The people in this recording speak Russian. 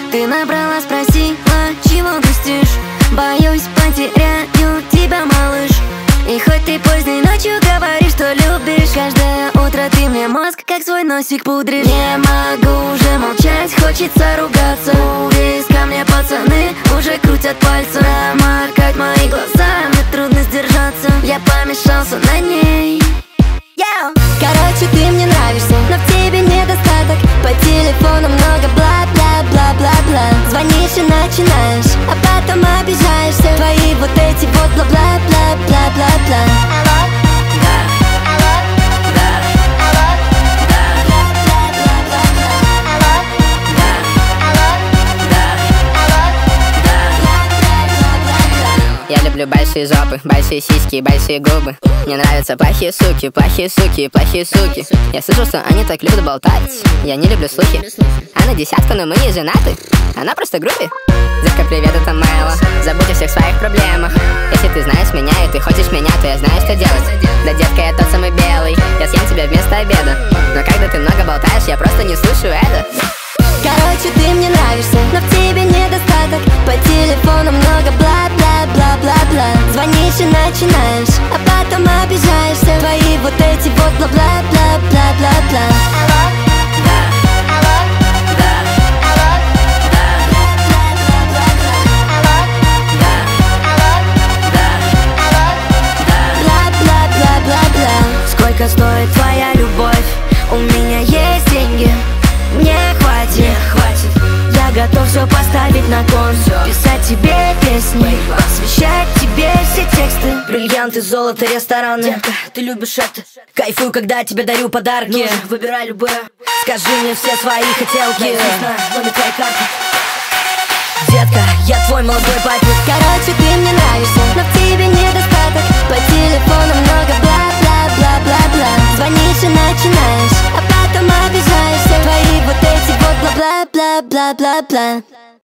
Ты набрала, спросила, чего грустишь? Боюсь, потеряю тебя, малыш. И хоть ты поздней ночью говоришь, что любишь, каждое утро ты мне мозг как свой носик пудришь. Не могу уже молчать, хочется ругаться. У виска мне пацаны уже крутят пальцы. Проморгать мои глаза, мне трудно сдержаться. Я помешался на ней. Короче, ты мне нравишься, но в тебе недостаток. По телефону много бла-бла-бла-бла-бла. Звонишь и начинаешь, а потом обижаешься. Твои вот эти вот бла-бла-бла-бла-бла-бла. Я люблю большие жопы, большие сиськи и большие губы. Мне нравятся плохие суки, плохие суки, плохие суки. Я слышу, что они так любят болтать. Я не люблю слухи. Она десятка, но мы не женаты. Она просто груби. Детка, привет, это Мэлла. Забудь о всех своих проблемах. Если ты знаешь меня и ты хочешь меня, то я знаю, что делать. Да, детка, я тот самый белый. Я съем тебя вместо обеда. Но когда ты много болтаешь, я просто не слышу это. Короче, ты мне нравишься, но в тебе недостаток. По телефону много бла-бла-бла-бла-бла. Звонишь и начинаешь, а потом обижаешься. Твои вот эти вот бла-бла-бла-бла-бла-бла. Сколько стоит твоя любовь? У меня есть деньги, мне хватит. Я готов все поставить на кон. Писать тебе песни, посвящать тебе все тексты. Бриллианты, золото, рестораны. Детка, ты любишь это. Кайфую, когда тебе дарю подарки. Ну же, выбирай любое. Скажи мне все свои хотелки. Номер твоей карты. Детка, я твой молодой папик. Короче, ты мне нравишься, но в тебе недостаток. По телефону много бла-бла-бла-бла-бла. Звонишь и начинаешь, а потом обижаешься. Твои вот эти вот бла-бла-бла-бла-бла-бла.